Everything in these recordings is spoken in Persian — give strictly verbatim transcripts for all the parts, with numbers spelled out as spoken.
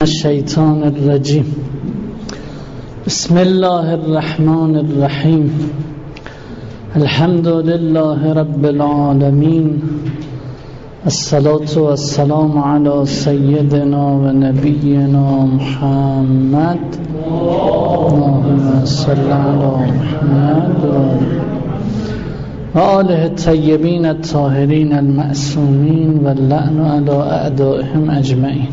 الشیطان الرجیم. بسم الله الرحمن الرحیم. الحمد لله رب العالمین. الصلاة والسلام علی سیدنا و نبینا محمد. اللهم صل علی محمد و آله الطیبین الطاهرین المعصومین و اللعن علی اعدائهم اجمعین.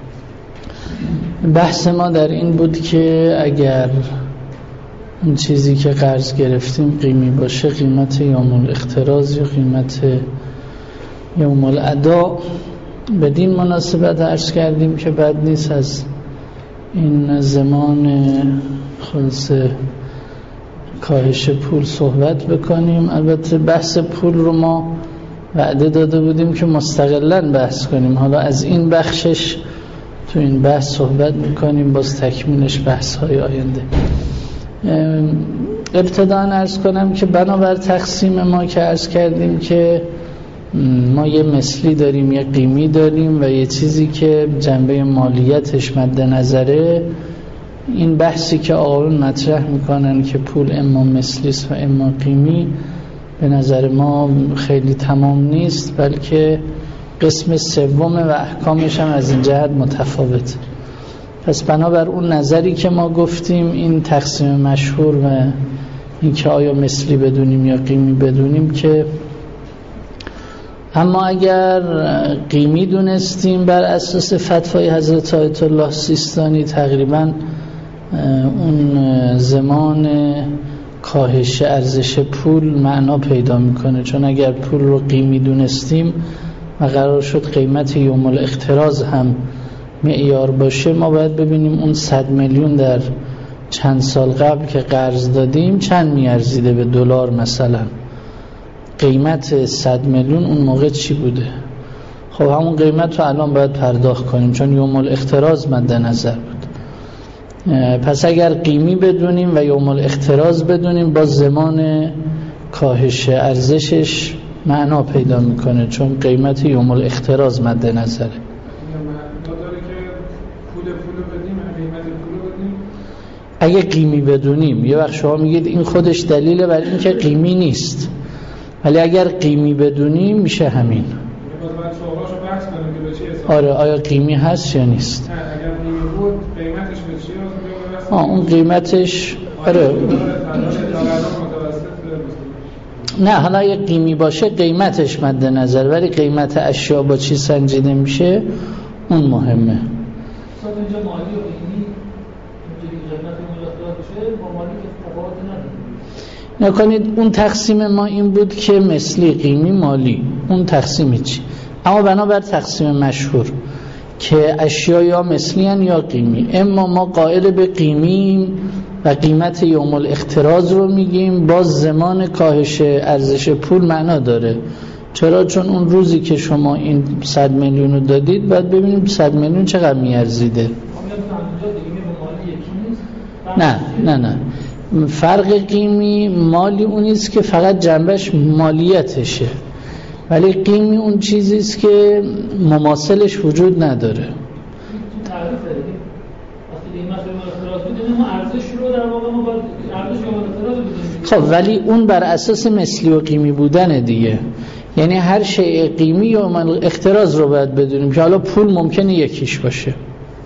بحث ما در این بود که اگر اون چیزی که قرض گرفتیم قیمی باشه، قیمت یوم الاختراز یا قیمت یوم الادا. بدین مناسبت عرض کردیم که بد نیست از این زمان خلص کاهش پول صحبت بکنیم. البته بحث پول رو ما وعده داده بودیم که مستقلاً بحث کنیم، حالا از این بخشش تو این بحث صحبت میکنیم، باز تکمیلش بحث های آینده. ابتداً عرض کنم که بنابر تقسیم ما که عرض کردیم که ما یه مثلی داریم، یه قیمی داریم و یه چیزی که جنبه مالیتش مد نظره. این بحثی که آقایون مطرح میکنن که پول اما مثلی است و اما قیمی، به نظر ما خیلی تمام نیست، بلکه قسم سوم و احکامش هم از این جهت متفاوت. پس بنابر اون نظری که ما گفتیم، این تقسیم مشهور و این که آیا مثلی بدونیم یا قیمی بدونیم، که اما اگر قیمی دونستیم بر اساس فتوای حضرت آیت الله سیستانی، تقریبا اون زمان کاهش ارزش پول معنا پیدا میکنه. چون اگر پول رو قیمی دونستیم و قرار شد قیمت یوم الاختراز هم معیار باشه، ما باید ببینیم اون صد میلیون در چند سال قبل که قرض دادیم چند میارزیده به دلار. مثلا قیمت صد میلیون اون موقع چی بوده؟ خب همون قیمت رو الان باید پرداخت کنیم، چون یوم الاختراز مد نظر بود. پس اگر قیمی بدونیم و یوم الاختراز بدونیم، با زمان کاهش ارزشش معنا پیدا میکنه، چون قیمت یوم الاختراز مد نظره. اگه قیمی بدونیم، یه وقت شما میگید این خودش دلیله بر این که قیمی نیست، ولی اگر قیمی بدونیم میشه همین. آره، آیا قیمی هست یا نیست؟ اگر قیمی بود قیمتش به چی هست؟ آه اون قیمتش آره نه، حالا اگه قیمی باشه قیمتش مد نظر، ولی قیمت اشیا با چی سنجیده میشه اون مهمه. مثلا اینجا مالی و قیمی اینجوری قیمت ملاحظات بشه، با مالی که تفاوت نداره. نکنید اون تقسیم ما این بود که مثلی، قیمی، مالی، اون تقسیمی چی؟ اما بنابر تقسیم مشهور که اشیا یا مثلی هن یا قیمی، اما ما قائل به قیمیم و قیمت یوم الاختراز رو میگیم، باز زمان کاهش ارزش پول معنا داره. چرا؟ چون اون روزی که شما این صد میلیون رو دادید باید ببینیم صد میلیون چقدر میارزیده. نه نه نه فرق قیمی مالی اونیست که فقط جنبش مالیتشه، ولی قیمی اون چیزیست که مماثلش وجود نداره. خب ولی اون بر اساس مثلی و قیمی بودن دیگه، یعنی هر شیء قیمی یا اختراز رو باید بدونیم که حالا پول ممکنه یکیش باشه.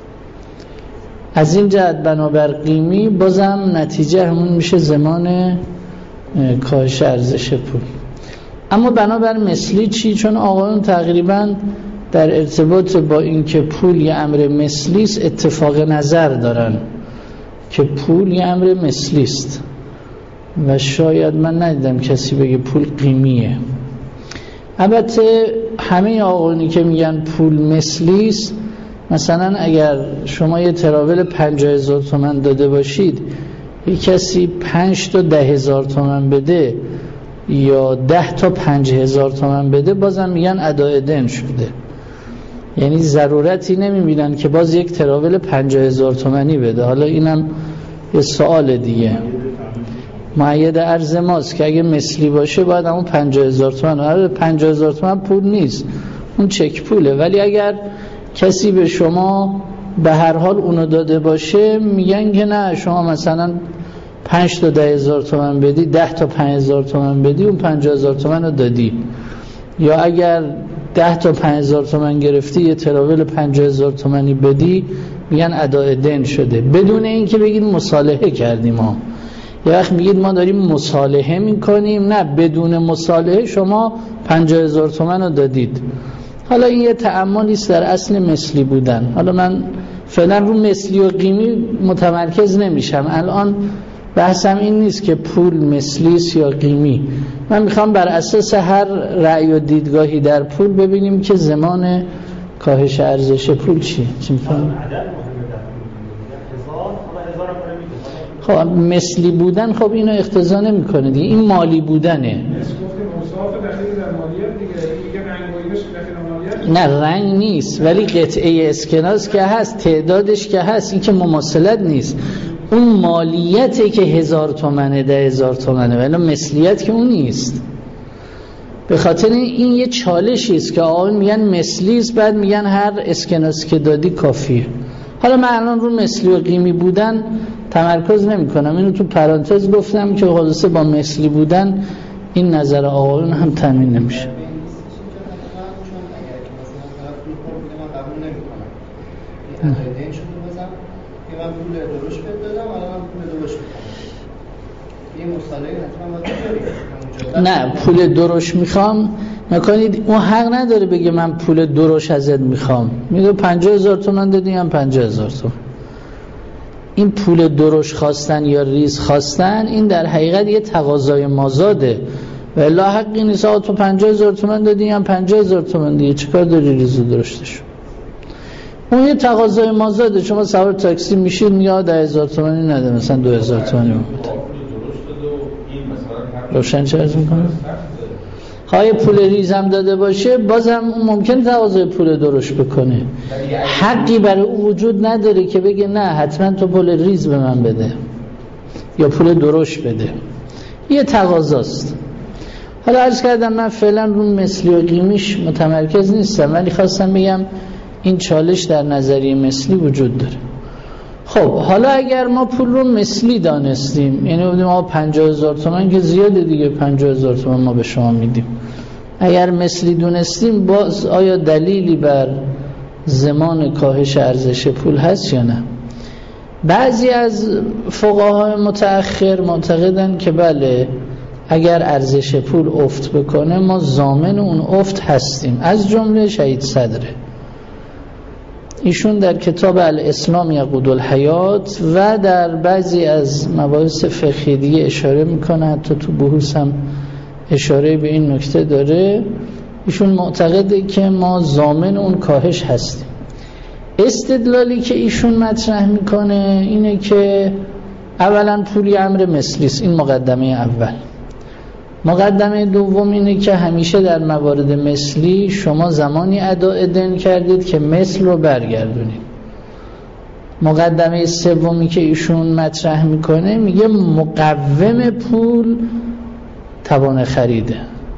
از این جهت بنابر قیمی بازم نتیجه همون میشه زمان کاهش ارزش پول. اما بنابر مثلی چی؟ چون آقایون تقریبا در ارتباط با این که پول یه امر مثلی است اتفاق نظر دارن که پول یه امر مثلی است، و شاید من ندیدم کسی بگه پول قیمیه. البته همه آقایونی که میگن پول مثلی است، مثلا اگر شما یه تراول پنجاه هزار تومن داده باشید، یه کسی پنج تا ده هزار تومن بده یا ده تا پنج هزار تومن بده، بازم میگن اداء دین شده. یعنی ضرورتی نمیبینن که باز یک تراول پنجاه هزار تومنی بده. حالا اینم یه سوال دیگه، معید عرض ماست که اگه مثلی باشه باید همون پنجاه هزار تومن. آره پنجاه هزار تومن پول نیست، اون چک پوله. ولی اگر کسی به شما به هر حال اونو داده باشه میگن که نه شما مثلا پنج تا ده هزار تومن بدی، ده تا پنج هزار تومن بدی، اون پنجاه هزار تومن رو دادی. یا اگر ده تا پنج هزار تومن گرفتی یه تراول پنجاه هزار تومنی بدی، میگن اداء دین شده، بدون اینکه بگید مصالحه کردیم ما. یه وقت میگید ما داریم مصالحه میکنیم، نه، بدون مصالحه شما پنجاه هزار تومن رو دادید. حالا این یه تأملی است در اصل مثلی بودن. حالا من فعلا رو مثلی و قیمی متمرکز نمیشم، الان بحثم این نیست که پول مثلی است یا قیمی. من میخوام بر اساس هر رأی و دیدگاهی در پول ببینیم که زمان کاهش ارزش پول چیه. چی میفهمم؟ خب مثلی بودن خب اینو اقتضا نمیکنه دیگه، این مالی بودنه. نه رنگ نیست، ولی قطعه اسکناس که هست، تعدادش که هست، این که مماثلت نیست. اون مالیته که هزار تومنه، ده هزار تومنه، ولی مثلیت که اون نیست. به خاطر این یه چالشی است که آقایون میگن مثلی است، بعد میگن هر اسکناسی که دادی کافیه. حالا من الان رو مثلی و قیمی بودن تمرکز نمی کنم، اینو تو پرانتز گفتم که خلاصه با مثلی بودن این نظر آقایون هم تامین نمیشه. من پول درشت بهت دادم، الان من پول درشت می‌خوام. این مصالحه حتما باید نه پول درشت میخوام نکنید، اون حق نداره بگه من پول درشت ازت میخوام. میگه پنجاه هزار تومان دادی هم پنجاه هزار تومان. این پول درشت خواستن یا ریز خواستن این در حقیقت یه تقاضای مازاده و الا حقی نیست. آقا تو پنجاه هزار تومان دادی هم پنجاه هزار تومان دیگه چیکار داری ریز و درشتشو؟ اون یه تقاضای مازاده. شما سوار تاکسی میشید میاد ده هزار تومانی نده، مثلا دو هزار تومانی بده. روشن چه عرض میکنم؟ های پول ریزم داده باشه بازم ممکن تقاضای پول درشت بکنه، حقی برای او وجود نداره که بگه نه حتما تو پول ریز به من بده یا پول درشت بده. یه تقاضاست. حالا عرض کردم من فعلا رو مثلی و قیمیش متمرکز نیستم، ولی خواستم بگم این چالش در نظریه مثلی وجود داره. خب حالا اگر ما پول رو مثلی دانستیم، یعنی بودیم ما پنجاه هزار تومان که زیاده دیگه، پنجاه هزار تومان ما به شما میدیم، اگر مثلی دونستیم باز آیا دلیلی بر زمان کاهش ارزش پول هست یا نه؟ بعضی از فقهای متأخر معتقدن که بله اگر ارزش پول افت بکنه ما ضامن اون افت هستیم، از جمله شهید صدره. ایشون در کتاب الاسلام یقود الحیات و در بعضی از مباحث فقهی دیگه اشاره میکنه، حتی تو بحوث هم اشاره به این نکته داره. ایشون معتقده که ما ضامن اون کاهش هستیم. استدلالی که ایشون مطرح میکنه اینه که اولا پولی امر مثلی است، این مقدمه اول. مقدمه دوم اینه که همیشه در موارد مثلی شما زمانی اداء دین کردید که مثل رو برگردونید. مقدمه سومی که ایشون مطرح میکنه میگه مقوم پول توان خریده.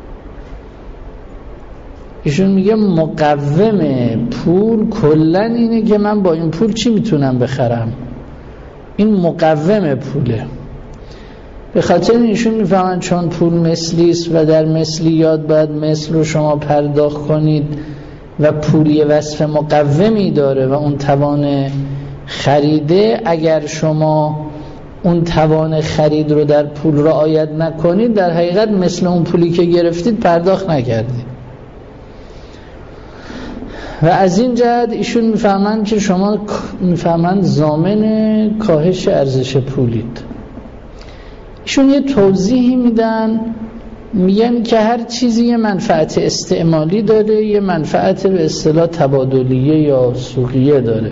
ایشون میگه مقوم پول کلن اینه که من با این پول چی میتونم بخرم، این مقوم پوله. به خاطر ایشون میفهمن چون پول مثلی است و در مثلیات باید مثل رو شما پرداخت کنید و پولی وصف مقومی داره و اون توان خریده، اگر شما اون توان خرید رو در پول رعایت نکنید در حقیقت مثل اون پولی که گرفتید پرداخت نکردید. و از این جهت ایشون میفهمن که شما میفهمن ضامن کاهش ارزش پولید. ایشون یه توضیحی میدن، میگن که هر چیزی یه منفعت استعمالی داره، یه منفعت به اصطلاح تبادلیه یا سوقیه داره.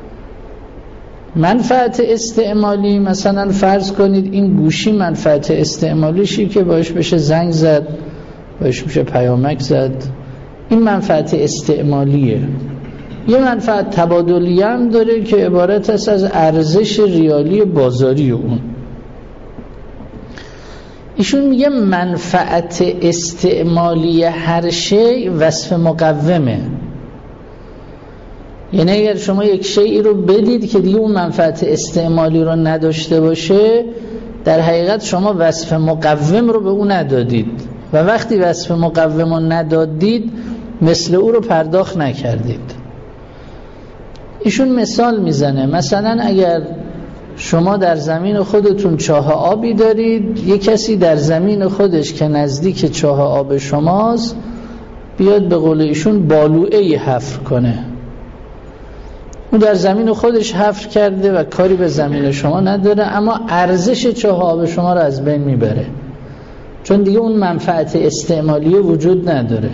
منفعت استعمالی مثلا فرض کنید این گوشی منفعت استعمالیشی که باش بشه زنگ زد، باش میشه پیامک زد، این منفعت استعمالیه. یه منفعت تبادلیه هم داره که عبارت است از ارزش ریالی بازاری اون. ایشون میگه منفعت استعمالی هر شی وصف مقومه. یعنی اگر شما یک شیئی رو بدید که دیگه اون منفعت استعمالی رو نداشته باشه، در حقیقت شما وصف مقوم رو به اون ندادید و وقتی وصف مقوم رو ندادید مثل او رو پرداخت نکردید. ایشون مثال میزنه، مثلا اگر شما در زمین خودتون چاه آبی دارید، یک کسی در زمین خودش که نزدیک چاه آب شماست بیاد به قول ایشون بالوعه‌ای حفر کنه، اون در زمین خودش حفر کرده و کاری به زمین شما نداره، اما ارزش چاه آب شما رو از بین میبره چون دیگه اون منفعت استعمالی وجود نداره.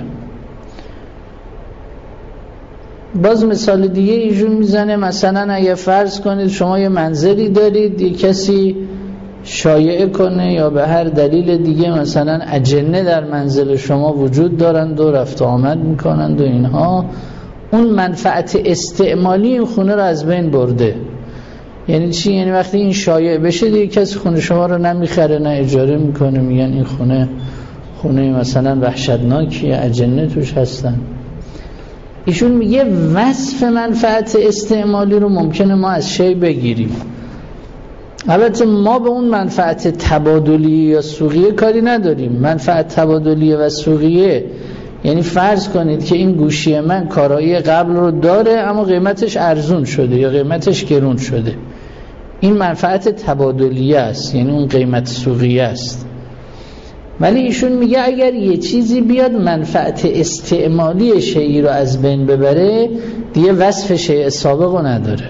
باز مثال دیگه ایشون میزنه، مثلا اگه فرض کنید شما یه منزلی دارید، یه کسی شایعه کنه یا به هر دلیل دیگه مثلا اجنه در منزل شما وجود دارند و رفت آمد میکنند و اینها، اون منفعت استعمالی این خونه رو از بین برده. یعنی چی؟ یعنی وقتی این شایع بشه دیگه کسی خونه شما رو نمیخره نه اجاره میکنه، میگن این خونه خونه مثلا وحشتناکیه، اجنه توش هستن. ایشون میگه وصف منفعت استعمالی رو ممکنه ما از شی بگیریم، البته ما به اون منفعت تبادلی یا سوقیه کاری نداریم. منفعت تبادلی و سوقیه یعنی فرض کنید که این گوشی من کارایی قبل رو داره اما قیمتش ارزون شده یا قیمتش گرون شده، این منفعت تبادلیه است، یعنی اون قیمت سوقیه است. ولی ایشون میگه اگر یه چیزی بیاد منفعت استعمالی شیئی رو از بین ببره دیگه وصف شیء سابق رو نداره.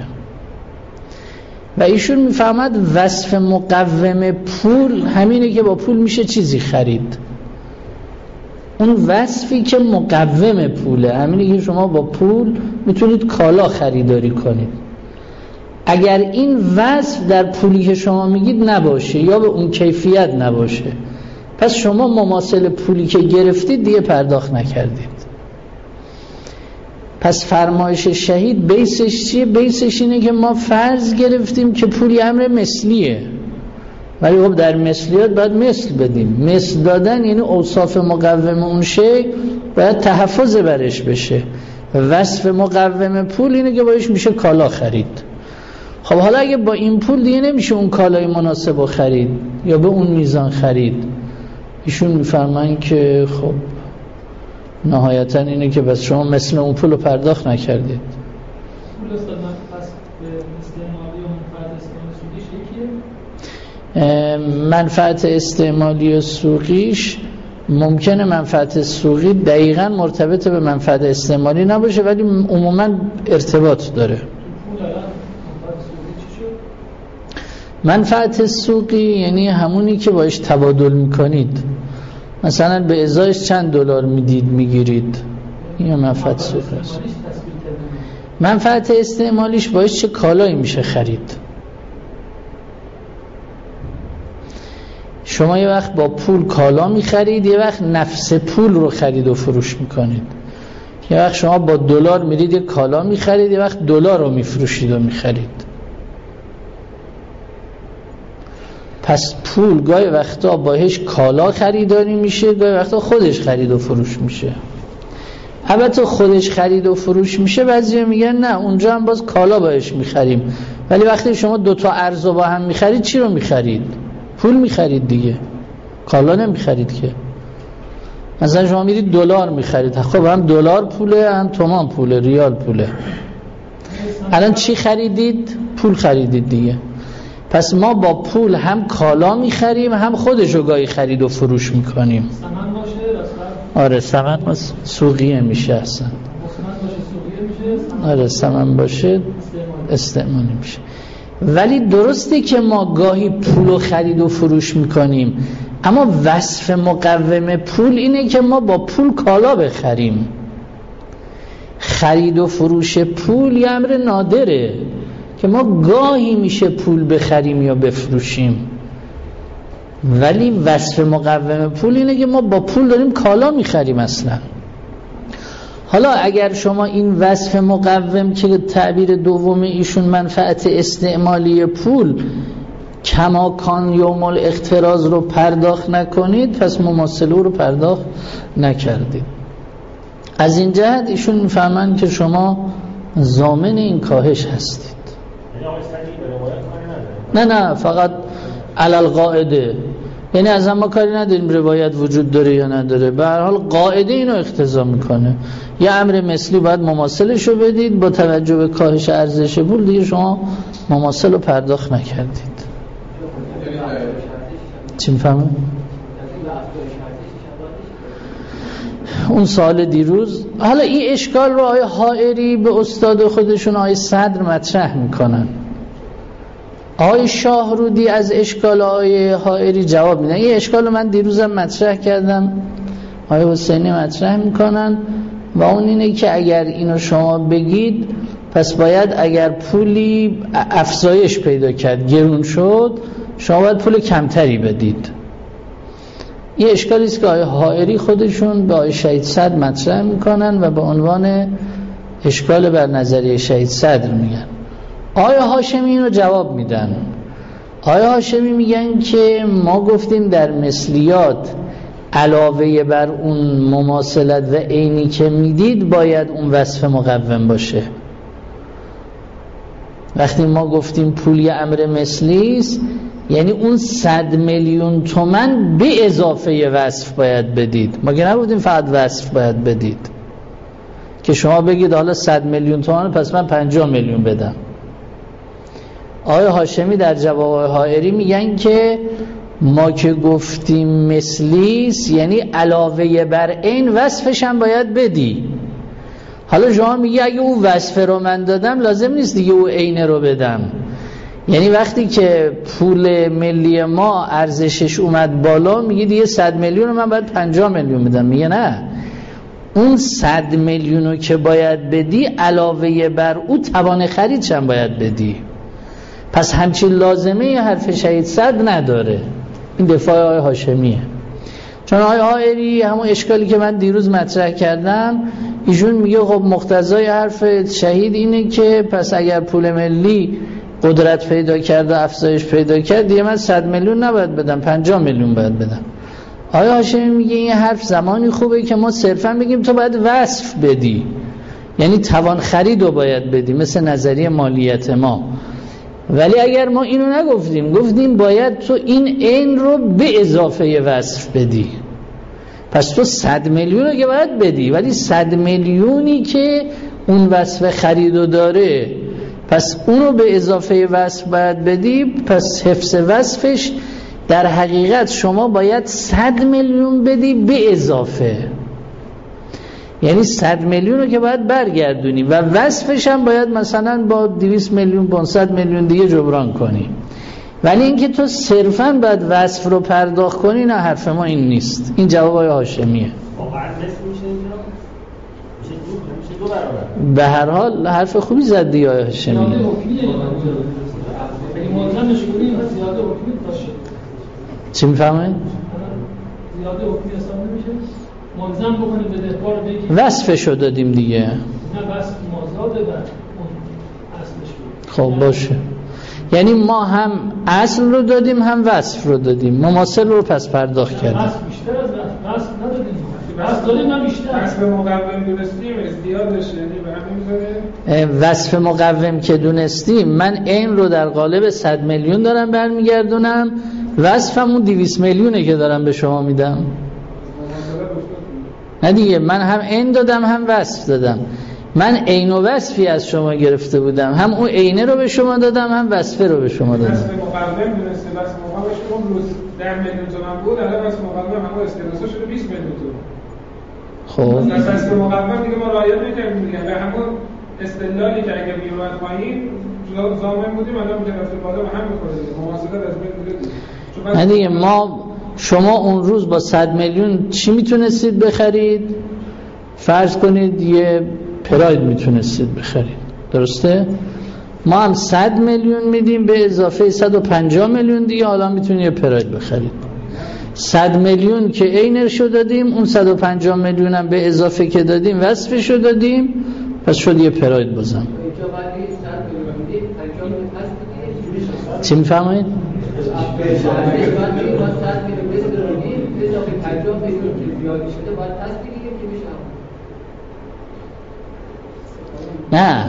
و ایشون میفهمد وصف مقوم پول همینه که با پول میشه چیزی خرید، اون وصفی که مقوم پوله همینه که شما با پول میتونید کالا خریداری کنید. اگر این وصف در پولی که شما میگید نباشه یا به اون کیفیت نباشه، پس شما مماثل پولی که گرفتید دیگه پرداخت نکردید. پس فرمایش شهید بیسش چیه؟ بیسش اینه که ما فرض گرفتیم که پولی امر مثلیه، ولی خب در مثلیات باید مثل بدیم. مثل دادن یعنی اوصاف مقوم اون شی باید تحفظ برش بشه. وصف مقوم پول اینه که باش میشه کالا خرید. خب حالا اگه با این پول دیگه نمیشه اون کالای مناسب رو خرید یا به اون میزان خرید، ایشون میفرمایند که خب نهایتا اینه که بس شما مثل اون پول رو پرداخت نکردید. پول استاد پس استعمالی و منفعت استعمالی سوقیش یکیه؟ منفعت استعمالی و سوقیش ممکنه منفعت سوقی دقیقاً مرتبط به منفعت استعمالی نباشه ولی عموماً ارتباط داره. منفعت سوقی یعنی همونی که باش تبادل میکنید، مثلا به ازایش چند دلار میدید میگیرید، این منفعت سوقی است. منفعت استعمالیش باش چه کالایی میشه خرید. شما یه وقت با پول کالا میخرید، یه وقت نفس پول رو خرید و فروش میکنید. یه وقت شما با دلار میرید یه کالا میخرید، یه وقت دلار رو میفروشید و میخرید. پس پول گاهی وقتا باهاش کالا خریداری میشه، گاهی وقتا خودش خرید و فروش میشه. البته خودش خرید و فروش میشه بعضی میگن نه اونجا هم باز کالا باهاش میخریم، ولی وقتی شما دوتا ارز با هم میخرید چی رو میخرید؟ پول میخرید دیگه، کالا نمیخرید که. مثلا شما میرید دلار میخرید، خب هم دلار پوله هم تومان پوله، ریال پوله. الان چی خریدید؟ پول خریدید دیگه. پس ما با پول هم کالا میخریم هم خودش رو گاهی خرید و فروش میکنیم. ثمن باشه آره ثمن سوقیه میشه اصلا. آره ثمن باشه استعمالی میشه. ولی درسته که ما گاهی پول رو خرید و فروش میکنیم، اما وصف مقوم پول اینه که ما با پول کالا بخریم. خرید و فروش پول یه امر نادره که ما گاهی میشه پول بخریم یا بفروشیم، ولی وصف مقوم پول اینه که ما با پول داریم کالا میخریم اصلا. حالا اگر شما این وصف مقوم که تعبیر دوم ایشون منفعت استعمالی پول کماکان یوم الاقتراض رو پرداخت نکنید، پس مماثله رو پرداخت نکردید. از این جهت ایشون میفهمن که شما ضامن این کاهش هستید. نه نه فقط علل قاعده، یعنی از ما کاری نداریم روایت وجود داره یا نداره، به هر حال قاعده اینو اقتضا میکنه. یه امر مثلی باید مماثلش رو بدید، با توجه به کاهش ارزش پول دیگه شما مماثل رو پرداخت نکردید. چی میفهمه؟ اون سال دیروز. حالا این اشکال رو آقای حائری به استاد خودشون آقای صدر مطرح میکنن، آقای شاهرودی از اشکال آقای حائری جواب میدن. این اشکال رو من دیروزم مطرح کردم، آقای حسینی مطرح میکنن و اون اینه که اگر اینو شما بگید پس باید اگر پولی افزایش پیدا کرد گرون شد شما باید پول کمتری بدید. این اشکالی است که آقای حائری خودشون به آقای شهید صدر مطرح میکنن و به عنوان اشکال بر نظریه شهید صدر میگن. آقای هاشمی اینو جواب میدن. آقای هاشمی میگن که ما گفتیم در مثلیات علاوه بر اون مماثلت و عینی که میدید باید اون وصف مقوم باشه. وقتی ما گفتیم پولی امر مثلی است یعنی اون صد میلیون تومان به اضافه وصف باید بدید. ما که نگفتیم فقط وصف باید بدید که شما بگید حالا صد میلیون تومان پس من پنجاه میلیون بدم. آقای هاشمی در جواب آقای حائری میگن که ما که گفتیم مثلیست یعنی علاوه بر این وصفش هم باید بدی. حالا شما میگی اگه او وصف رو من دادم لازم نیست دیگه او عین رو بدم. یعنی وقتی که پول ملی ما ارزشش اومد بالا میگی دیگه صد میلیون رو من باید پنجاه میلیون بدم. میگه نه، اون صد میلیون رو که باید بدی علاوه بر او توان خریدش هم باید بدی. پس همچین لازمه ی حرف شهید صدر نداره. این دفاع آقای هاشمیه. چون آقای حائری همون اشکالی که من دیروز مطرح کردم، ایشون میگه خب مقتضای حرف شهید اینه که پس اگر پول ملی قدرت پیدا کرد و افزایش پیدا کرد دیگه من صد میلیون نباید بدم، پنجاه میلیون باید بدم. آقای هاشمی میگه این حرف زمانی خوبه که ما صرفا بگیم تو باید وصف بدی، یعنی توان خرید رو باید بدی، مثل نظریه مالیت ما. ولی اگر ما اینو نگفتیم، گفتیم باید تو این عین رو به اضافه وصف بدی، پس تو صد میلیون رو که باید بدی، ولی صد میلیونی که اون وصف خریدو داره پس اونو به اضافه وصف باید بدی. پس حفظ وصفش در حقیقت شما باید صد میلیون بدی به اضافه، یعنی صد میلیون رو که باید برگردونی و وصفش هم باید مثلا با دویست میلیون پانصد میلیون دیگه جبران کنی. ولی اینکه تو صرفاً باید وصف رو پرداخت کنی، نه، حرف ما این نیست. این جواب آقای هاشمیه. به هر حال حرف خوبی زد دیگه آقای هاشمی. چی میفهمه؟ زیاده حکمی حساب نمیشه؟ ملزم بکنیم به دهبار بگیم وصفشو دادیم دیگه. نه وصف مازاده و اصلش خب باشه، یعنی ما هم اصل رو دادیم هم وصف رو دادیم، مماثل رو پس پرداخت کردیم. وصف بیشتر از وصف وصف ندادیم، وصف دادیم نه بیشتر. وصف مقوم دونستیم ازدیادش یعنی به هم نمیذاره. وصف مقوم که دونستیم من این رو در قالب صد میلیون دارم برمیگردونم، وصفم اون دویست میلیونه که دارم به شما میدم. نه دیگه، من هم این دادم هم وصف دادم. من عین و وصفی از شما گرفته بودم، هم اون عینه رو به شما دادم هم وصفه رو به شما دادم. وصف مقوم دونسته، وصف مقومش اون روز ده میلیون تومان بود، الان وصف مقوم هم استقراض شده بیست میلیون تومان. خب وصف مقوم دیگه ما رعایت نکردیم دیگه، به همون استدلالی که اگه میومد پایین ضامن بودیم الان میتونست بالا به هم بخوره دیگه، مواصلات از بین میره دیگه. نه دیگه، ما شما اون روز با صد میلیون چی میتونستید بخرید؟ فرض کنید یه پراید میتونستید بخرید، درسته؟ ما هم صد میلیون میدیم به اضافه صد و پنجاه میلیون دیگه، حالا میتونید یه پراید بخرید. صد میلیون که عینش رو دادیم، اون صد و پنجاه میلیون هم به اضافه که دادیم وصفش رو دادیم، پس شد یه پراید بازم. چی میفهمید؟ نه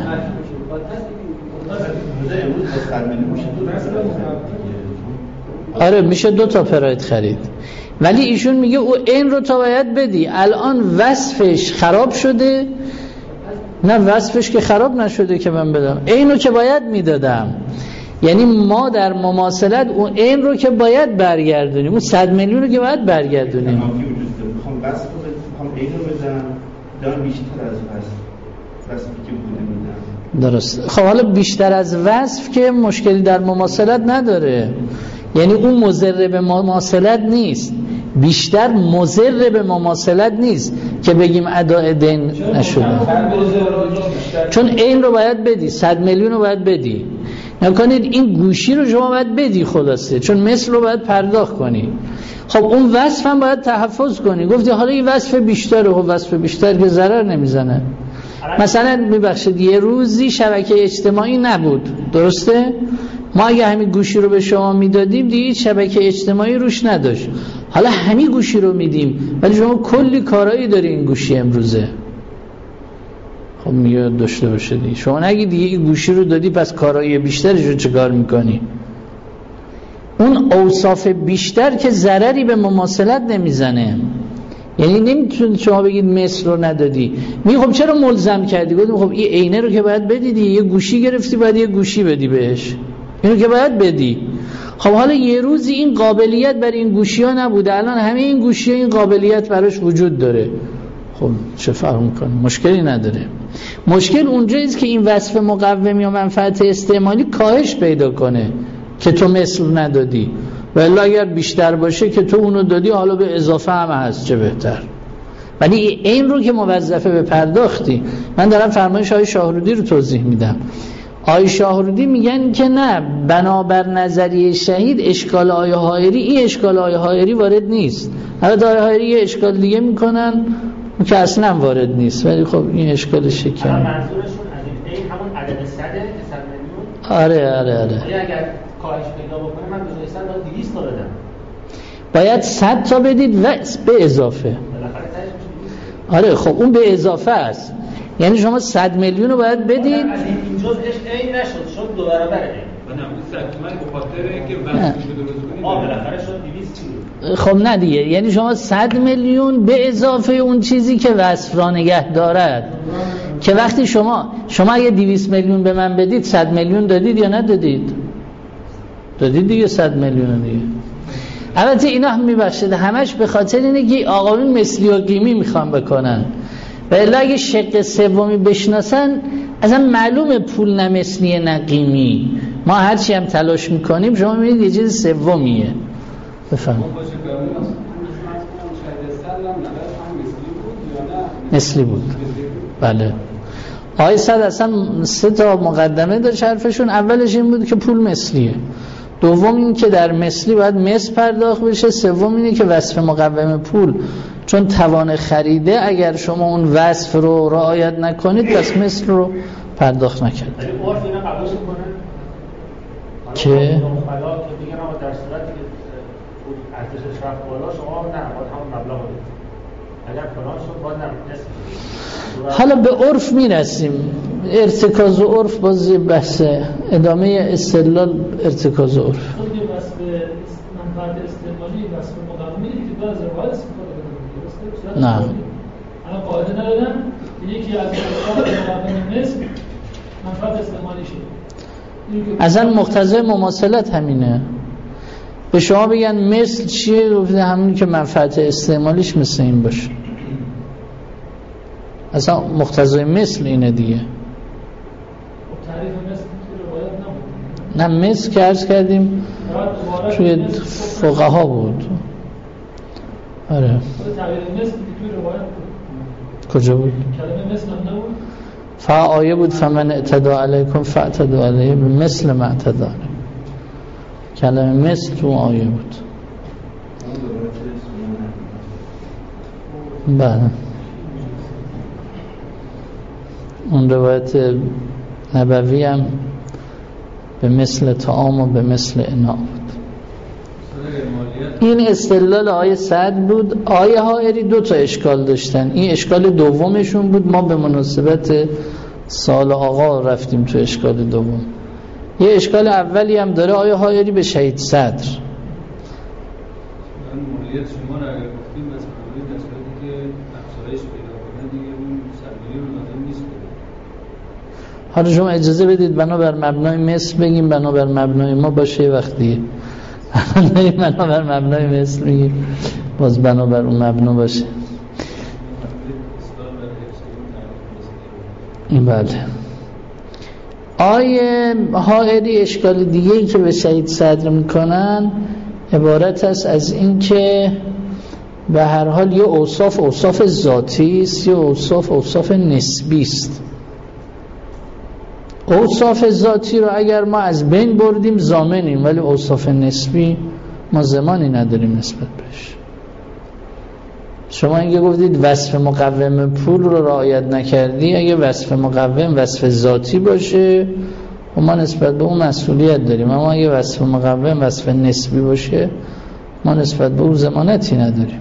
آره میشه دو تا پراید خرید، ولی ایشون میگه او این رو تا باید بدی. الان وصفش خراب شده. نه وصفش که خراب نشده که من بدم، اینو که باید میدادم. یعنی ما در مماثلت اون این رو که باید برگردونیم، اون صد میلیون رو که باید برگردونیم. میخوام وصف رو میخوام این رو بدم دارم بیشتر از وصف وصفی که بوده میدم. درست. خب حالا بیشتر از وصف که مشکلی در مماثلت نداره، یعنی اون مضر به مماثلت نیست، بیشتر مضر به مماثلت نیست که بگیم اداء دین نشده، چون این رو باید بدی، صد میلیون رو باید بدی. نکنید این گوشی رو شما باید بدی خلاصه، چون مثل رو باید پرداخت کنی. خب اون وصف هم باید تحفظ کنی. گفتی حالا این وصف بیشتره، خب وصف بیشتر که ضرر نمیزنه. مثلا میبخشید یه روزی شبکه اجتماعی نبود، درسته؟ ما اگه همین گوشی رو به شما میدادیم دیگه شبکه اجتماعی روش نداشت. حالا همین گوشی رو میدیم ولی شما کلی کارایی داری این گوشی امروزه. خب میگه داشته باشه دیگه. شما نگی دیگه این گوشی رو دادی پس کارایی بیشترش رو چه کار میکنی؟ اون اوصاف بیشتر که ضرری به مماثلت نمیزنه. یعنی نمیتونید شما بگید مثل رو ندادی. میگه خب چرا ملزم کردی؟ گفتم خب این عینه رو که باید بدی دیگه، یه گوشی گرفتی باید یه گوشی بدی بهش، اینو که باید بدی. خب حالا یه روزی این قابلیت برای این گوشی ها نبوده، الان همه این گوشی ها این قابلیت براش وجود داره. خب چه فرق میکنه؟ مشکلی نداره. مشکل اونجاییست که این وصف مقوم یا منفعت استعمالی کاهش پیدا کنه که تو مثل ندادی، ولی اگر بیشتر باشه که تو اونو دادی حالا به اضافه هم هست چه بهتر. ولی این رو که موظفه به پرداختی. من دارم فرمایش آقای شاهرودی رو توضیح میدم. آقای شاهرودی میگن که نه، بنابر نظریه شهید اشکال آیه حائری این اشکال آیه حائری وارد نیست. البته آیه حائری یه اشکال دیگه میکنن که اصلا وارد نیست، ولی خب این اشکال شکن. منظورشون از این این همون عدد صده که صد میلیون. آره آره آره. یعنی اگر کاهش پیدا بکنه من به جای صد باید دویست تا بدم. باید صد تا بدید و به اضافه. آره خب اون به اضافه است. یعنی شما صد میلیون رو باید بدید. از این جزءش این نشد، شد دو برابر این. من همون صد تومن به خاطر اینکه وصفش رو درست کنید. آ بالاخره شد دویست چی؟ خب نه دیگه، یعنی شما صد میلیون به اضافه اون چیزی که وصف را نگه دارد، که وقتی شما شما اگه دویست میلیون به من بدید صد میلیون دادید یا ندادید؟ دادید دیگه صد میلیون دیگه. البته اینا هم میبخشید همش به خاطر اینه که آقایون مثلی و قیمی میخوان بکنن، و الا اگه شق سومی بشناسن اصلا معلومه پول نه مثلی نه قیمی. ما هرچی هم تلاش میکنیم شما میبینید یه چیز سومیه. بفهم مثلی بود. بله آقای صد اصلا سه تا مقدمه داشت حرفشون. اولش این بود که پول مثلیه، دوم این که در مثلی باید مثل پرداخت بشه، سوم اینه که وصف مقوم پول چون توان خریده اگر شما اون وصف رو رعایت نکنید پس مثل رو پرداخت نکرد. ولی عرف اینا قبول کنه که که دیگه ما در صورتی که ارزشش رفت بالا شما نه باید همون مبلغ رو بدید، اگر فلان شد باید نمی‌رسید. حالا به عرف میرسیم. ارتکاز و عرف باز بحث ادامه استدلال ارتکاز و عرف. خود یه وصف منفعت استعمالی وصف مقومی که بعض روایت استفاده کنید. نه انا قاعده ندادم یکی از اشکال مقوم مثل منفعت استعمالی شد. اصلا مقتضای مماثلت همینه. به شما بگن مثل چیه؟ گفته همین که منفعت استعمالیش مثل این باشه. اصلا مقتضای مثل اینه دیگه. تعریف مثل توی روایت نبود. نه مثل که عرض کردیم توی فقها بود. آره تعریف مثل توی روایت بود. کجا بود؟ کلمه مثل هم نبود. فآیه بود فمن اعتدى علیکم فاعتدوا علیه بمثل ما اعتدى علیه. کلمه مثل تو آیه بود. بله اون روایت نبوی هم به مثل طعام و به مثل اناء بود. این استدلال آیه صد بود. آیه حائری دو تا اشکال داشتن. این اشکال دومشون بود، ما به مناسبت سال آقا رفتیم تو اشکال دوم. یه اشکال اولی هم داره، آیا حائری به شهید صدر؟ من مولیت شما رو اگر گفتیم بس مولیت در صورتی که افزایش پیدا کنه دیگه اون صد میلیون لازم نیست بده. حالا شما اجازه بدید بنابر مبنای مثل بگیم، بنابر مبنای ما باشه وقتی بنابر مبنای مثل بگیم باز بنابر اون مبنا باشه. بله. آیه حائری اشکال دیگه ای که به شهید صدر میکنن عبارت است از این که به هر حال یه اوصاف اوصاف ذاتی است، یه اوصاف اوصاف نسبی است. اوصاف ذاتی رو اگر ما از بین بردیم ضامنیم، ولی اوصاف نسبی ما زمانی نداریم نسبت بهش. شما اگه گفتید وصف مقوم پول رو رعایت نکردی، اگه وصف مقوم وصف ذاتی باشه و ما نسبت به اون مسئولیت داریم، اما اگه وصف مقوم وصف نسبی باشه ما نسبت به اون ضمانتی نداریم.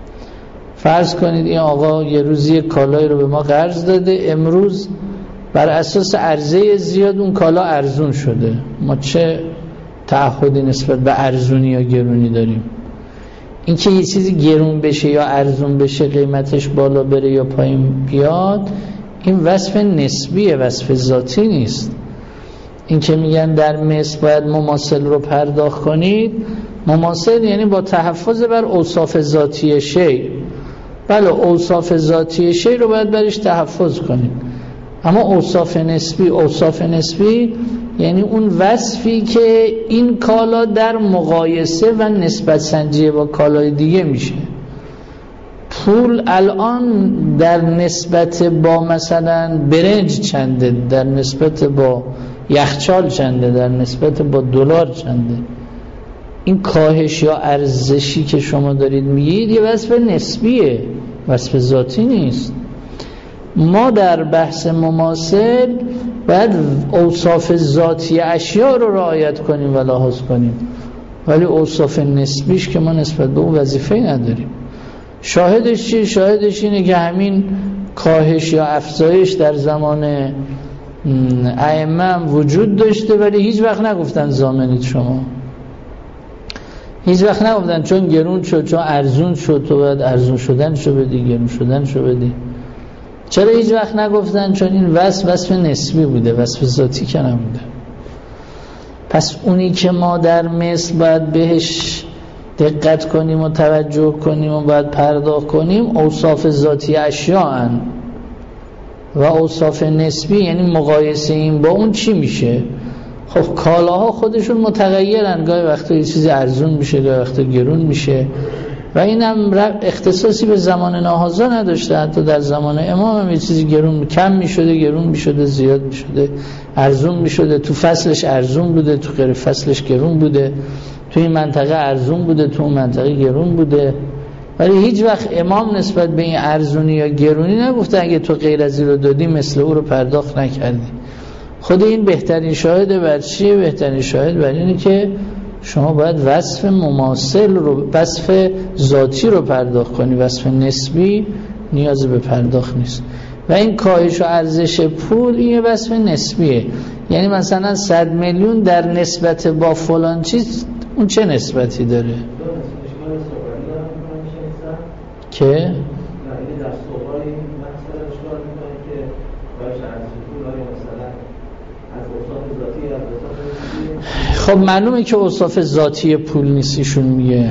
فرض کنید این آقا یه روزی کالایی رو به ما قرض داده، امروز بر اساس عرضه زیاد اون کالا ارزون شده، ما چه تعهدی نسبت به ارزونی یا گرونی داریم؟ اینکه یه چیزی گرون بشه یا ارزون بشه، قیمتش بالا بره یا پایین بیاد، این وصف نسبیه، وصف ذاتی نیست. این که میگن در مصر باید مماثل رو پرداخت کنید، مماثل یعنی با تحفظ بر اوصاف ذاتی شی. بله اوصاف ذاتی شی رو باید برش تحفظ کنید، اما اوصاف نسبی، اوصاف نسبی یعنی اون وصفی که این کالا در مقایسه و نسبت سنجی با کالای دیگه میشه. پول الان در نسبت با مثلا برنج چنده، در نسبت با یخچال چنده، در نسبت با دلار چنده. این کاهش یا ارزشی که شما دارید میگید یه وصف نسبیه، وصف ذاتی نیست. ما در بحث مماثل باید اوصاف ذاتی اشیاء رو رعایت کنیم و لحاظ کنیم، ولی اوصاف نسبیش که ما نسبت به اون وظیفه‌ای نداریم. شاهدش چیه؟ شاهدش اینه که همین کاهش یا افزایش در زمان ائمه هم وجود داشته، ولی هیچ وقت نگفتن ضامنید شما، هیچ وقت نگفتن چون گرون شد، چون ارزون شد تو باید ارزون شدن شو بدی، گرون شدن شو بدی. چرا هیچ وقت نگفتن؟ چون این وصف وصف نسبی بوده، وصف ذاتی که نبوده. پس اونی که ما در مصر باید بهش دقت کنیم و توجه کنیم و باید پرداخت کنیم اوصاف ذاتی اشیاءن و اوصاف نسبی یعنی مقایسه این با اون چی میشه. خب کالاها خودشون متغیرن، گاهی وقتا یه چیزی ارزون میشه، گاهی وقتا گرون میشه و اینم اختصاصی به زمان ناهضا نداشته. حتی در زمان امام هم یه چیزی گرون کم میشده، گرون میشده، زیاد میشده، ارزون میشده، تو فصلش ارزون بوده، تو غیر فصلش گرون بوده، تو این منطقه ارزون بوده، تو اون منطقه گرون بوده. ولی هیچ وقت امام نسبت به این ارزونی یا گرونی نگفته اگه تو غیر از این رو دادی مثل او رو پرداخت نکردی. خود این بهترین شاهد بر چیه؟ بهترین شاهد بر اینه که شما باید وصف مماثل رو، وصف ذاتی رو پرداخت کنی، وصف نسبی نیاز به پرداخت نیست. و این کاهش و ارزش پول این یه وصف نسبیه، یعنی مثلا صد میلیون در نسبت با فلان چیز اون چه نسبتی داره که خب معلومه که اوصاف ذاتی پول نیستیشون میگه.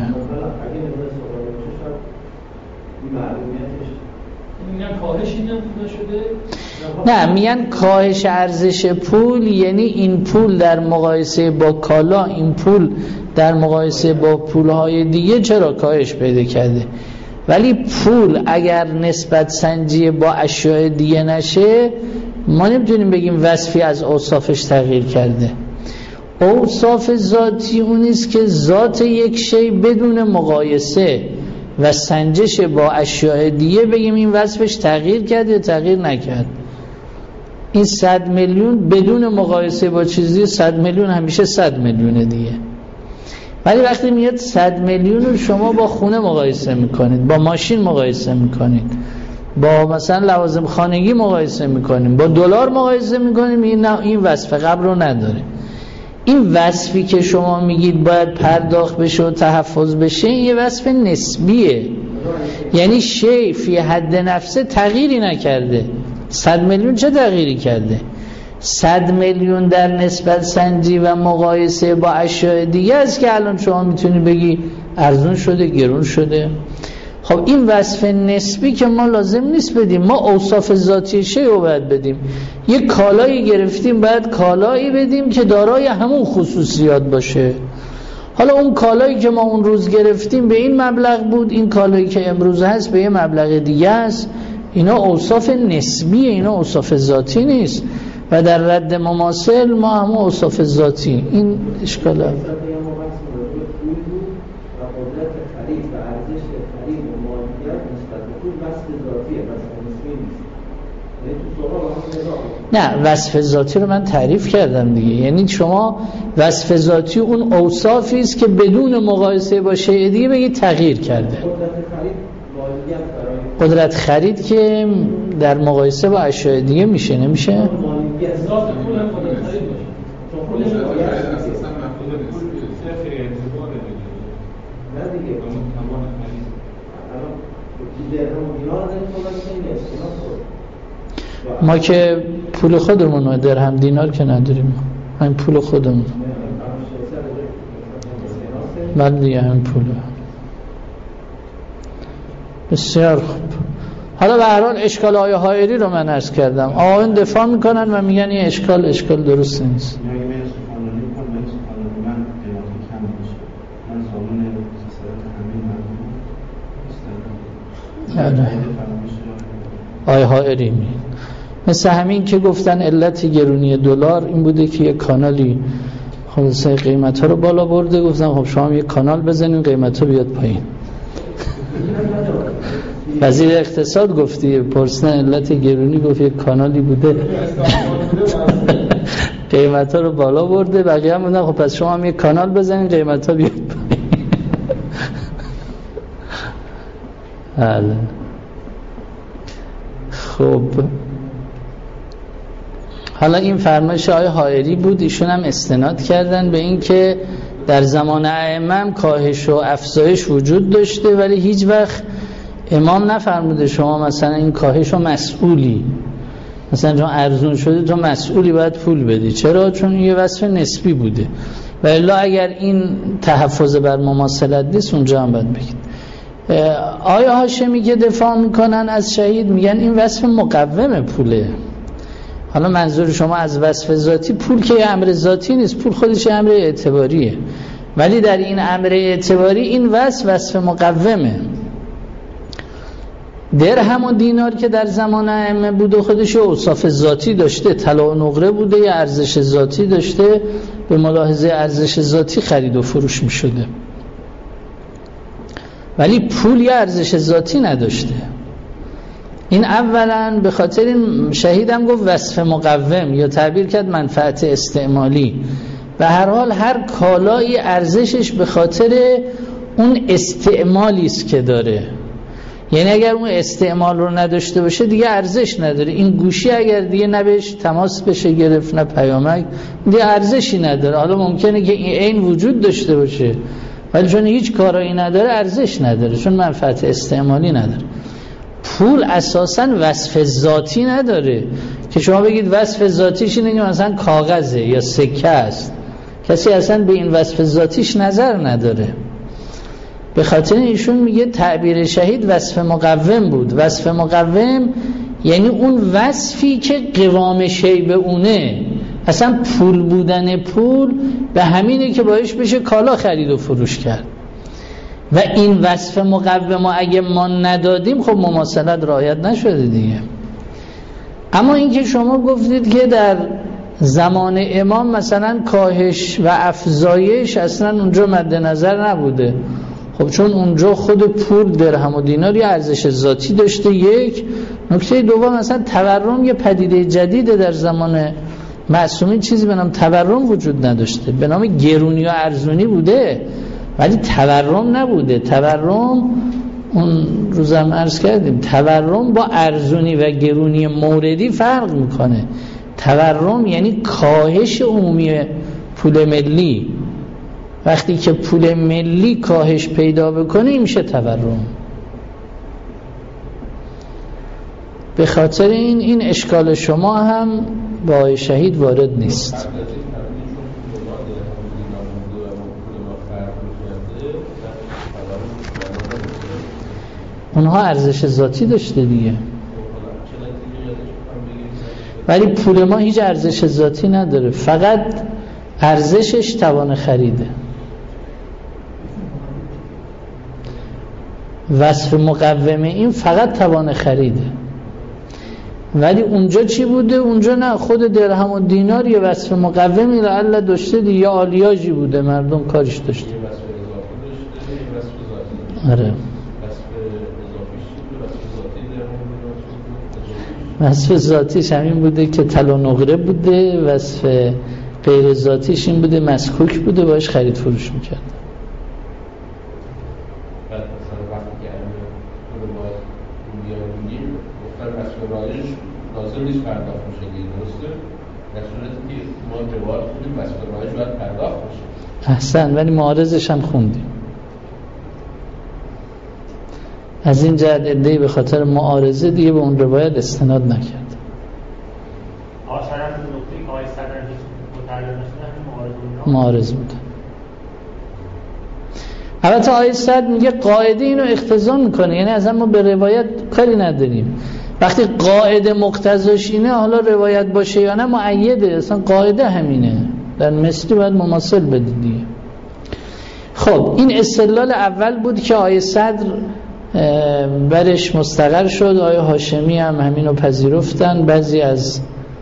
نه میگن کاهش ارزش پول یعنی این پول در مقایسه با کالا، این پول در مقایسه با پولهای دیگه چرا کاهش پیدا کرده. ولی پول اگر نسبت سنجی با اشیاء دیگه نشه ما نمیتونیم بگیم وصفی از اوصافش تغییر کرده. اوصاف ذاتی اونیست که ذات یک شی بدون مقایسه و سنجش با اشیاء دیگه بگیم این وصفش تغییر کرد یا تغییر نکرد. این صد میلیون بدون مقایسه با چیزی، صد میلیون همیشه صد میلیون دیگه. ولی وقتی میاد صد میلیون رو شما با خونه مقایسه میکنید، با ماشین مقایسه میکنید، با مثلا لوازم خانگی مقایسه میکنیم، با دلار مقایسه میکنیم، این این وصف قبل رو نداره. این وصفی که شما میگید باید پرداخت بشه و تحفظ بشه، این یه وصف نسبیه. یعنی شیء فی حد نفسه تغییری نکرده. صد میلیون چه تغییری کرده؟ صد میلیون در نسبت سنجی و مقایسه با اشیاء دیگه است که الان شما میتونی بگی ارزون شده، گرون شده. خب این وصف نسبی که ما لازم نیست بدیم، ما اوصاف ذاتی شیء رو باید بدیم. یک کالایی گرفتیم باید کالایی بدیم که دارای همون خصوصیات باشه. حالا اون کالایی که ما اون روز گرفتیم به این مبلغ بود، این کالایی که امروز هست به یه مبلغ دیگه است. اینا اوصاف نسبیه، اینا اوصاف ذاتی نیست. و در رد مماثل ما هم اوصاف ذاتی. این اشکاله. نه، وصف ذاتی رو من تعریف کردم دیگه. یعنی شما وصف ذاتی اون اوصافی است که بدون مقایسه با شیء دیگه بگید تغییر کرده. قدرت خرید که در مقایسه با اشیاء دیگه میشه، نمیشه؟ ما که پول خودمون و درهم دینار که نداریم، همین پول خودمون. بعد دیگه همین پول. بسیار خوب. حالا به هر حال اشکال آیه حائری رو من عرض کردم. آقایون دفاع میکنن و میگن این اشکال اشکال درست نیست. آیه حائری می مثل همین که گفتن علت گرونی دلار این بوده که یک کانالی خلاصه قیمت ها رو بالا برده، گفتن خب شما یک کانال بزنین قیمت ها بیاد پایین. وزیر اقتصاد گفتی پرسنن علت گرونی، گفت یک کانالی بوده قیمت ها رو بالا برده، بقیه هم بودن خب پس شما هم یک کانال بزنین قیمت ها بیاد پایین. خب حالا این فرمایش آیه حائری بود، ایشون هم استناد کردن به این که در زمان ائمه کاهش و افزایش وجود داشته، ولی هیچ وقت امام نفرموده شما مثلا این کاهش و مسئولی، مثلا چون ارزون شده تو مسئولی باید پول بدی. چرا؟ چون یه وصف نسبی بوده. و الا اگر این تحفظ بر مماثلت نیست اونجا هم باید بگید. آیه هاشمی که دفاع میکنن از شهید میگن این وصف مقوم پوله. حالا منظور شما از وصف ذاتی، پول که یه امر ذاتی نیست، پول خودش امر اعتباریه، ولی در این امر اعتباری این وصف وصف مقومه. درهم و دینار که در زمان ائمه بوده خودش اوصاف ذاتی داشته، طلا و نقره بوده، یه ارزش ذاتی داشته، به ملاحظه ارزش ذاتی خرید و فروش می شده. ولی پول یه ارزش ذاتی نداشته. این اولا به خاطر این شهیدم گفت وصف مقوم، یا تعبیر کرد منفعت استعمالی. به هر حال هر کالایی ارزشش به خاطر اون استعمالی است که داره. یعنی اگر اون استعمال رو نداشته باشه دیگه ارزش نداره. این گوشی اگر دیگه نبش تماس بشه گرفت، نه پیامک، دیگه ارزشی نداره. حالا ممکنه که این عین وجود داشته باشه ولی چون هیچ کارایی نداره ارزش نداره، چون منفعت استعمالی نداره. پول اساساً وصف ذاتی نداره که شما بگید وصف ذاتیش اینه که مثلا کاغذه یا سکه است. کسی اصلا به این وصف ذاتیش نظر نداره. به خاطر ایشون میگه تعبیر شهید وصف مقوم بود. وصف مقوم یعنی اون وصفی که قوام شی به اونه. اصلا پول بودن پول به همینه که باعث بشه کالا خرید و فروش کرد. و این وصف مقوم اگه ما ندادیم خب مماثلت رعایت نشده دیگه. اما اینکه شما گفتید که در زمان امام مثلا کاهش و افزایش اصلا اونجا مد نظر نبوده. خب چون اونجا خود پول درهم و دینار یه ارزش ذاتی داشته. یک نکته دوم، مثلا تورم یه پدیده جدیده در زمان معصومین، چیزی به نام تورم وجود نداشته. به نام گرونی و ارزونی بوده ولی تورم نبوده. تورم اون روزم عرض کردیم تورم با ارزونی و گرونی موردی فرق میکنه. تورم یعنی کاهش عمومی پول ملی. وقتی که پول ملی کاهش پیدا بکنه این میشه تورم. به خاطر این این اشکال شما هم با آقای شهید وارد نیست. اونها ارزش ذاتی داشته دیگه، ولی پول ما هیچ ارزش ذاتی نداره، فقط ارزشش توان خریده. وصف مقوم این فقط توان خریده. ولی اونجا چی بوده؟ اونجا نه، خود درهم و دینار یه وصف مقومی رو الله داشته دیگه، یا آلیاژی بوده مردم کارش داشته. آره وصف ذاتیش همین بوده که طلا نقره بوده، وصف غیر ذاتیش این بوده مسکوک بوده، باش خرید فروش میکرد. بعد مثلا وقتی که پول ما میاریم گفتن مسئول رایج لازم نیست پرداخت بشه دیگه، درسته؟ در صورتی که ما روایت خوندیم مسئول رایج باید پرداخت بشه. احسن، ولی معارضش هم خوندیم. از این جهت ادعی به خاطر معارضه دیگه به اون روایت استناد نکرد. معارض بود. البته آیه صد میگه قاعده اینو اقتضا میکنه، یعنی اصلا ما به روایت کاری نداریم. وقتی قاعده مقتضاش اینه، حالا روایت باشه یا نه مؤیده، اصلا قاعده همینه، در مثلی باید مماثل بدید دیگه. خب این استدلال اول بود که آیه صدر برش مستقر شد. آیه هاشمی هم همینو پذیرفتن، بعضی از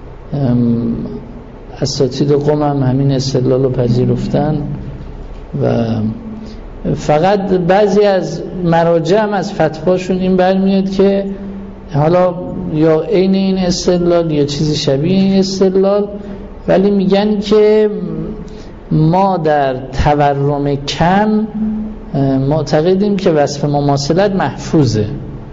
اساتید قم هم همین استدلال رو پذیرفتن و فقط بعضی از مراجع هم از فتواشون این برمیاد که حالا یا عین این استدلال یا چیزی شبیه این استدلال، ولی میگن که ما در تورم کم معتقدیم که وصف مماثلت محفوظه،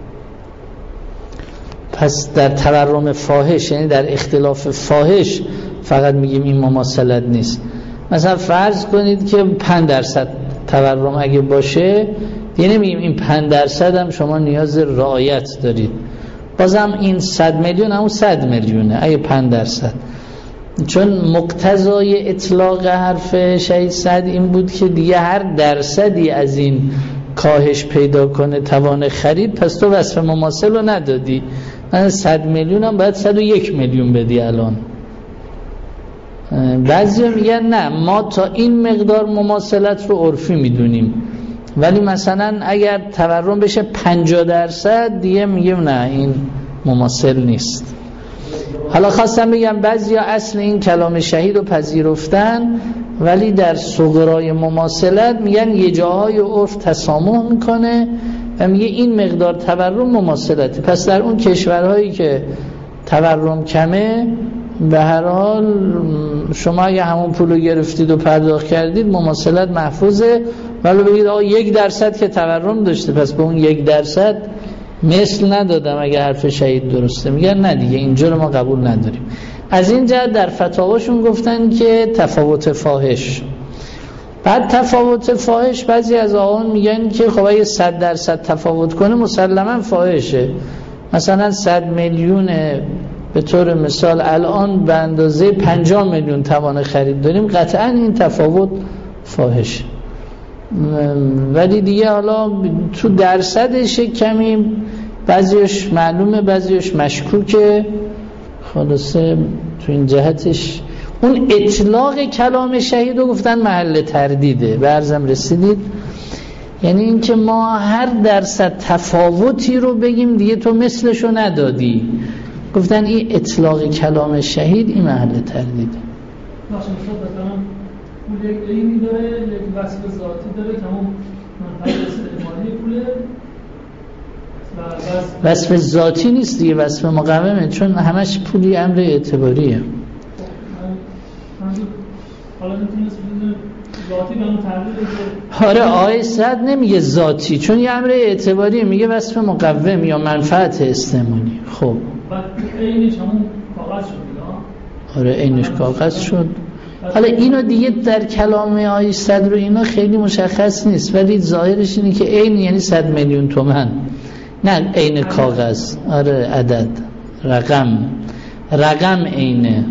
پس در تورم فاحش یعنی در اختلاف فاحش فقط میگیم این مماثلت نیست. مثلا فرض کنید که پنج درصد تورم اگه باشه، یعنی میگیم این پنج درصد هم شما نیاز رعایت دارید، بازم این صد میلیون همون صد میلیونه اگه پنج درصد، چون مقتضای اطلاق حرف شهید صد این بود که دیگه هر درصدی از این کاهش پیدا کنه توان خرید، پس تو وصف مماثل رو ندادی، من صد میلیون هم باید صد و یک میلیون بدی الان. بعضی میگن نه، ما تا این مقدار مماثلت رو عرفی میدونیم، ولی مثلا اگر تورم بشه پنجاه درصد دیگه میگیم نه این مماثل نیست. حالا خواستم بگم بعضی ها اصل این کلام شهید رو پذیرفتن، ولی در صغرای مماثلت میگن یه جاهای عرف تسامح میکنه و میگه این مقدار تورم مماثلته، پس در اون کشورهایی که تورم کمه به هر حال شما اگه همون پولو گرفتید و پرداخت کردید مماثلت محفوظه، ولی بگید آقا یک درصد که تورم داشته پس به اون یک درصد مثل ندادم اگه حرف شهید درسته، میگن نه دیگه اینجا رو ما قبول نداریم. از این جهت در فتاواشون گفتن که تفاوت فاحش. بعد تفاوت فاحش بعضی از آقایان میگن که خب اگه صد درصد تفاوت کنه مسلما فاحشه، مثلا صد میلیون به طور مثال الان به اندازه پنجاه میلیون توان خرید داریم، قطعا این تفاوت فاحشه، ولی دیگه حالا تو درصدش کمی بعضیش معلومه بعضیش مشکوکه. خلاصه تو این جهتش اون اطلاق کلام شهید رو گفتن محل تردیده، به عرضم رسیدید، یعنی این که ما هر درصد تفاوتی رو بگیم دیگه تو مثلشو ندادی، گفتن این اطلاق کلام شهید این محل تردیده. باشه مثلا پول یک عینی داره، یک وصف ذاتی داره که همون منطقه استعمالی پوله، وصف ذاتی نیست دیگه، وصف مقومه، چون همش پولی امر اعتباریه. حالا میتونست ذاتی به اون تعبیر. آره آیه صد نمیگه ذاتی، چون یه امر اعتباری، میگه وصف مقوم یا منفعت استعمالی. خب بعد عینش همون کاغذ شد. آره عینش کاغذ شد. حالا اینو دیگه در کلام آیه صد رو اینا خیلی مشخص نیست، ولی ظاهرش اینه که عین یعنی صد میلیون تومان، نه عین کاغذ. آره عدد، رقم، رقم عینه.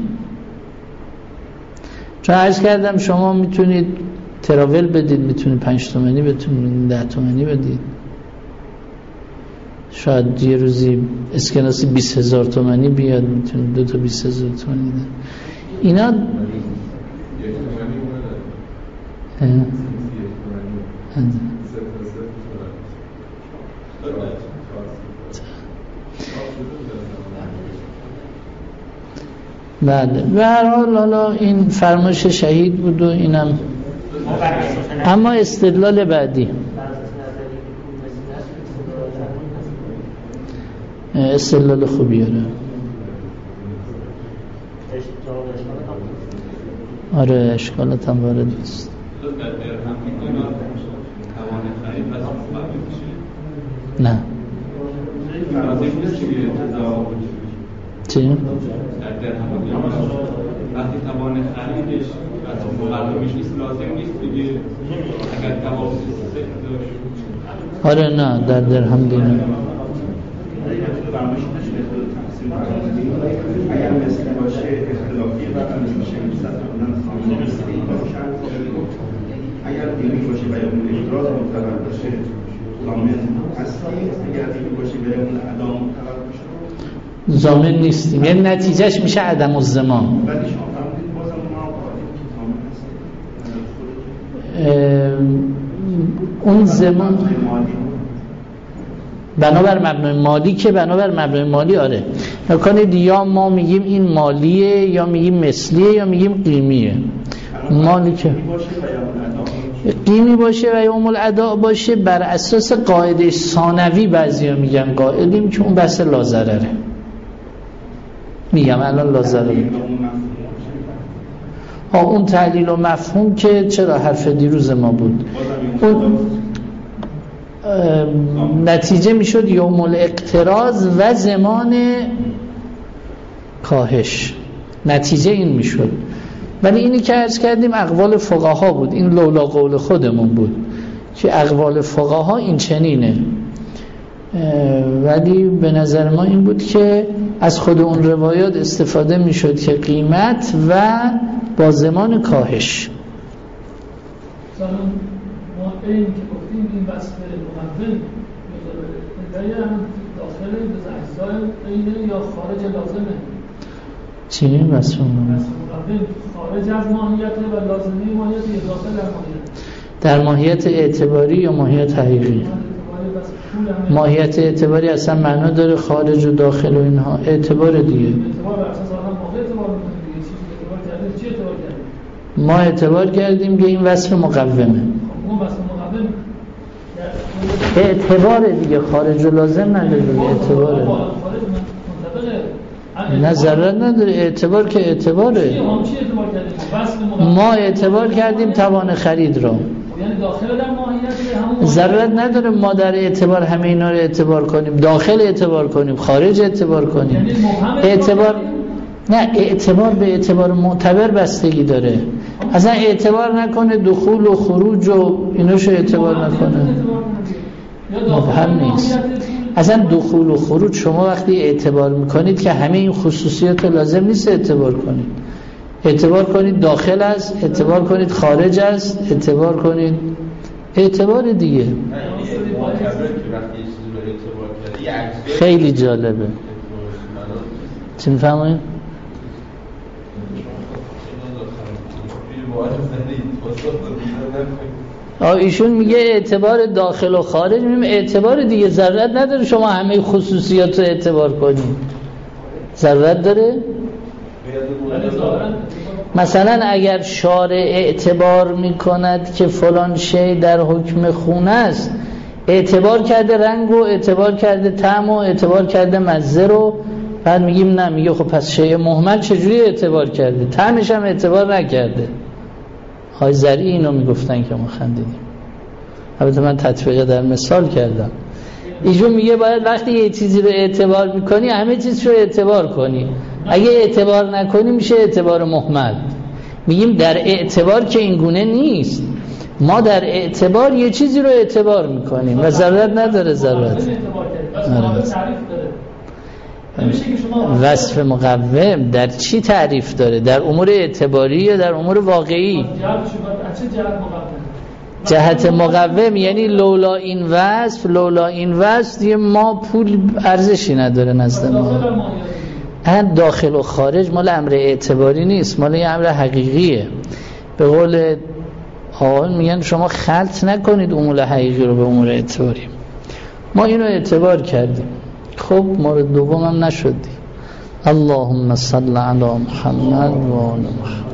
چون عرض کردم شما میتونید تراول بدید، میتونید پنج تومانی بتونید ده تومانی بدید، شاید یه روزی اسکناسی بیست هزار تومانی بیاد، میتونید دو تا بیست هزار تومانی ده. اینا بله به هر حال حالا این فرمایش شهید بود و اینم، اما استدلال بعدی استدلال خوبی آره. آره اشکالات هم وارد است. نه چی؟ وقتی توان خریدش از مقررش نیست لازم نیست دیگه، اگر توان آره نه در درهم دیگه اگر مثل باشه اختلافی مثل شمست اگر دیمی باشه و یا اون اجراز معتبر باشه ضامن اصلی، اگر دیمی باشه و یا اون ادا معتبر باشه ضامن نیستیم، یعنی نتیجهش میشه عدم الضمان. ولی شما فرمودید بازم ما اون زمان بنابر مبنای مالی که بنابر مبنای مالی آره نکنید، یا ما میگیم این مالیه یا میگیم مثلیه یا میگیم قیمیه. مالی که قیمی باشه و یا ام الاداء باشه بر اساس قاعده ثانوی بعضیا میگن قائلیم که اون بحث لازرره. میگم الان لازرره ها اون تعلیل و مفهوم که چرا حرف دیروز ما بود، اون نتیجه میشد یوم الاقتراض و زمان کاهش، نتیجه این میشد. ولی اینی که عرض کردیم اقوال فقها بود، این لولا قول خودمون بود که اقوال فقها این چنینه، ولی به نظر ما این بود که از خود اون روایات استفاده میشد که قیمت و با زمان کاهش. سلام ما این که گفتیم این وصف مقوم ادعای هم داخل اجزای اینه یا خارج لازمه؟ چی وصف مقوم؟ خارج از ماهیت و لازمه ماهیت یا داخل در ماهیت؟ در ماهیت اعتباری یا ماهیت حقیقی؟ ماهیت اعتباری اصلا معنا داره، خارج و داخل و اینها اعتبار دیگه. اعتبار بر اساس آن موقع اعتبار می‌کنیم دیگه، چیزی اعتبار کردیم چی اعتبار کردیم؟ ما اعتبار کردیم که این وصف مقومه. خب اون وصف مقوم اعتبار دیگه، خارج و لازم نداره دیگه، اعتباره. نه ضرورت نداره، اعتبار که اعتباره. ما اعتبار کردیم توان خرید را، یعنی داخل در ماهیت همون ضرورت نداره ما در اعتبار همه اینا رو اعتبار کنیم، داخل اعتبار کنیم، خارج اعتبار کنیم. یعنی اعتبار نه، اعتبار به اعتبار معتبر بستگی داره. اصلا اعتبار نکنه دخول و خروج و ایناشو اعتبار نکنه، مبهم نیست. اصلا دخول و خروج شما وقتی اعتبار میکنید که همه این خصوصیات لازم نیست اعتبار کنید. اعتبار کنید داخل است، اعتبار کنید خارج است، اعتبار کنید اعتبار دیگه. خیلی جالبه. چی میفهمید؟ ایشون میگه اعتبار داخل و خارج، میگم اعتبار دیگه ضرورت نداره شما همه خصوصیات رو اعتبار کنید. ضرورت داره؟ مثلا اگر شارع اعتبار میکند که فلان شی در حکم خونه است، اعتبار کرده رنگ و اعتبار کرده طعم و اعتبار کرده مزه رو، بعد میگیم نه، میگه خب پس شی مهمل چجوری اعتبار کرده؟ طعمش هم اعتبار نکرده. های زرعی اینو میگفتن که ما خندیدیم. البته من تطبیق در مثال کردم. ایشون میگه باید وقتی یه چیزی رو اعتبار میکنی همه چیز رو اعتبار کنی، اگه اعتبار نکنی میشه اعتبار مهمل. میگیم در اعتبار که این گونه نیست، ما در اعتبار یه چیزی رو اعتبار میکنیم و ضرورت نداره ضرورت وصف مقوم در چی تعریف داره؟ در امور اعتباری یا در امور واقعی؟ جهت مقوم یعنی لولا این وصف لولا این وصف دیگه ما پول ارزشی نداره نزد ما. هم داخل و خارج مال امر اعتباری نیست، مال یه امر حقیقیه. به قول آقایون میگن شما خلط نکنید امور حقیقی رو به امور اعتباری. ما اینو اعتبار کردیم، خب مورد دوم هم نشدی. اللهم صل علی محمد و آل محمد.